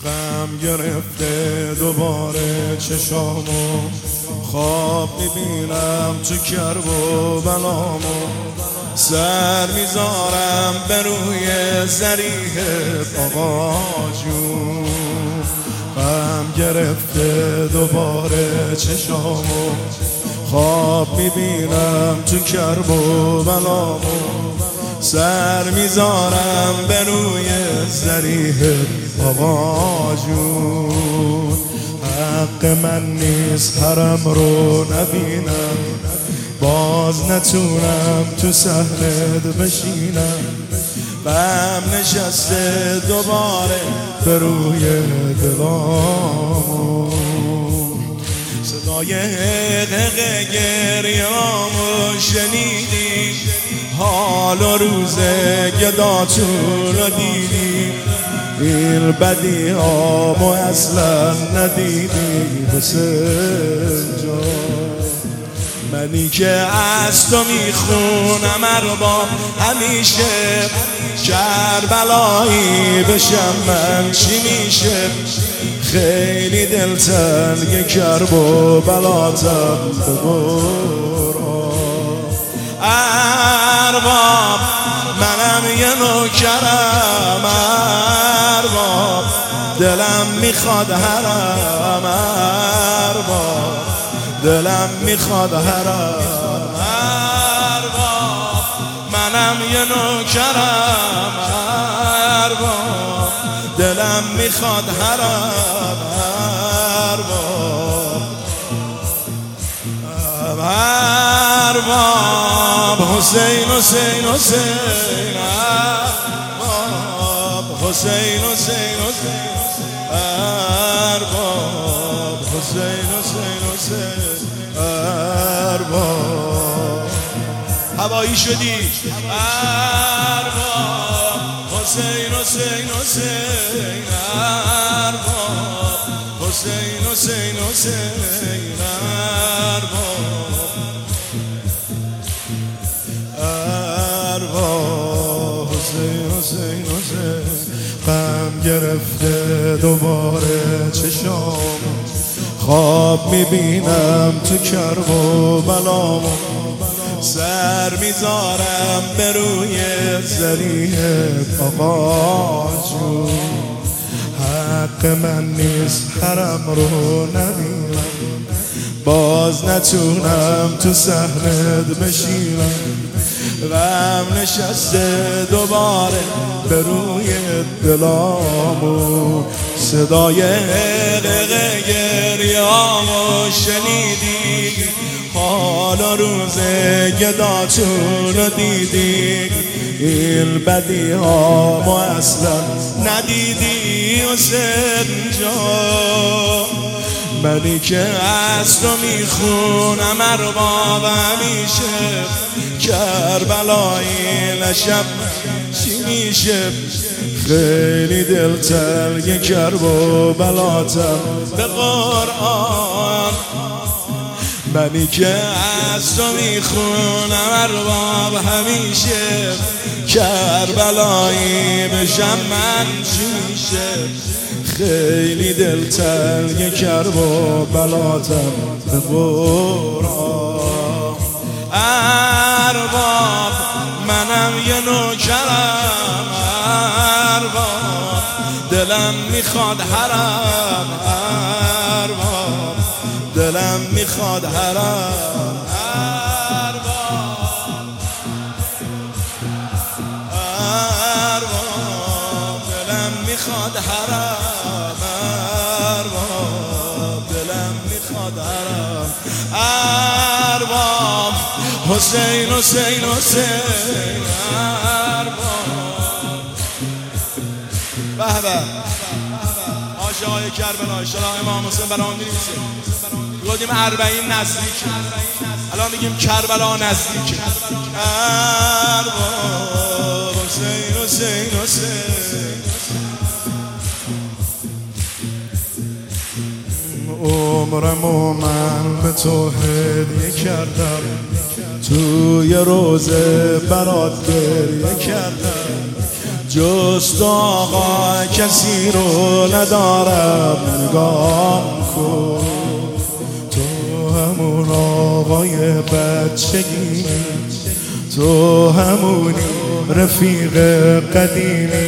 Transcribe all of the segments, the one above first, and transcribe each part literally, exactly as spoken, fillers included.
غم گرفته دوباره چشامو، خواب میبینم تو کرب و بلامو، سر میذارم به روی ضریح آقا جون. غم گرفته دوباره چشامو، خواب میبینم تو کرب و بلامو، سر میذارم به روی ضریح آقا جون. حق من نیست حرم رو نبینم، باز نتونم تو صحنت بشینم، غم نشسته دوباره به روی دلامو، صدای غق گریامو شنیدی، حال و روز گداتون رو دیدی، این بدی هامو اصلا ندیدی حسین جان. منی که از تو میخونم ارباب همیشه، کربلایی بشم من چی میشه؟ خیلی دلتنگ کرب و بلاتم به قرآن. ارباب منم یه نوکرم، ارباب دلم میخواد حرم، ارباب دلم میخواد حرم، ارباب منم یه نوکرم، ارباب دلم میخواد حرم، ارباب ارباب حسین حسین حسین ارباب حسین حسین حسین ارباب حسین حسین حسین ارباب هوایی شدی ارباب حسین حسین حسین ارباب حسین حسین حسین ارباب ارباب حسین حسین حسین. غم گرفته دوباره چشام، خواب میبینم تو کرب و بلامو، سر میذارم به روی ضریح آقا جون. حق من نیست حرم رو نبینم، باز نتونم تو صحنت بشینم، غم نشسته دوباره به روی دلامو، صدای غق گریامو شنیدی، حال و روز گداتون رو دیدی، این بدی هامو اصلا ندیدی حسین جان. منی که از تو میخونم ارباب همیشه، کربلایی نشم چی میشه؟ خیلی دلتنگ کرب و بلاتم به قرآن. منی که از تو میخونم ارباب همیشه، کربلایی بشم من چی میشه؟ خیلی دلتنگ کرب و بلاتم به قرآن. ارباب منم یه نوکرم، ارباب دلم میخواد حرم، ارباب دلم میخواد حرم، ارباب ارباب دلم میخواد حرم، ارباب دلم میخواد حرم، ارباب حسین حسین حسین ارباب. به به آشه های کربلا اشتراح امام حسین برام می‌نویسه. گفتیم اربعین نزدیک، الان میگیم کربلا نزدیک. ارباب حسین حسین حسین. عمرمو من به تو هدیه کردم، توی روزه برات گریه کردم، جز تو آقا کسی رو ندارم، نگاه کن تو همون آقای بچگی، تو همونی رفیق قدیمی،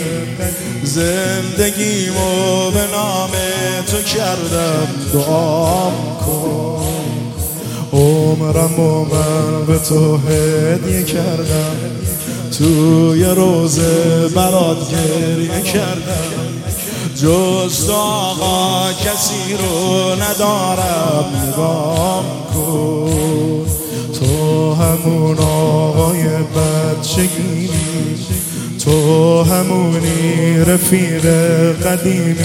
زندگیمو به نام تو کردم، دعام کن عمرمو من به تو هدیه کردم، توی روزه برات گریه کردم، جز تو آقا کسی رو ندارم، نگام کن تو همون آقای بچگی، تو همونی رفیق قدیمی،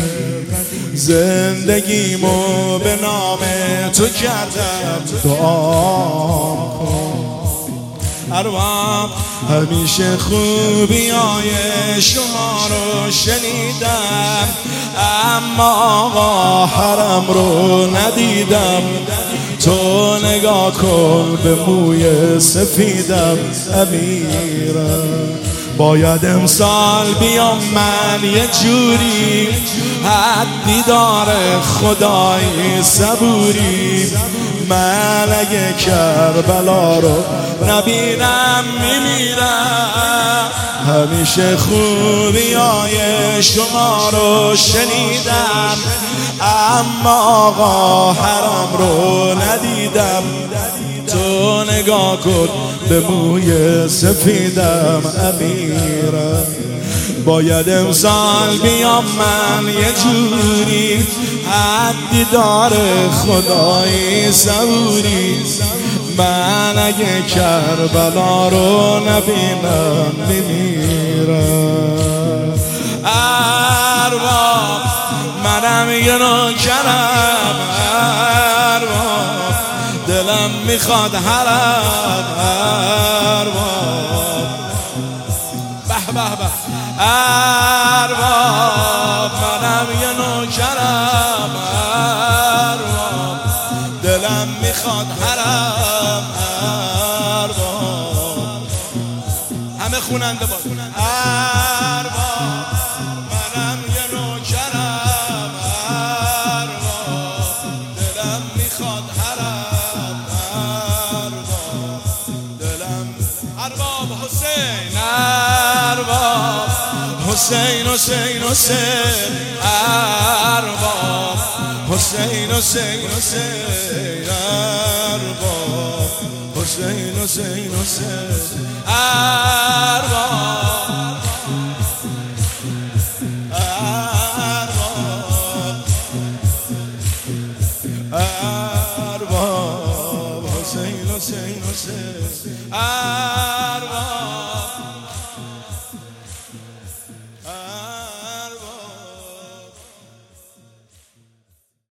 زندگیمو به نام تو کردم، دعا کن ارباب. همیشه خوبیای شما رو شنیدم، اما آقا حرم رو ندیدم، تو نگاه کن به موی سفیدم امیرم، باید امسال بیام من یه جوری، حدی داره خدای صبوری، من اگه کربلا رو نبینم میمیرم. همیشه خوبیای شما رو شنیدم، اما آقا حرم رو ندیدم، تو نگاه کن به موی سفیدم امیرم، باید امسال بیام من یه جوری، حدی داره خدای صبوری، من اگه کربلا رو نبینم میمیرم. ارباب منم یه نوکرم، ارباب دلم میخواد حرم، ارباب به به به، ارباب منم یه نوکرم، ارباب دلم میخواد حرم، ارباب همه خوننده باز، ارباب منم یه نوکرم، ارباب دلم میخواد حرم، ارباب دلم ارباب حسین، ارباب حسین حسین حسین، ارباب حسین حسین حسین، ارباب حسین حسین حسین، ارباب ارباب ارباب حسین حسین حسین.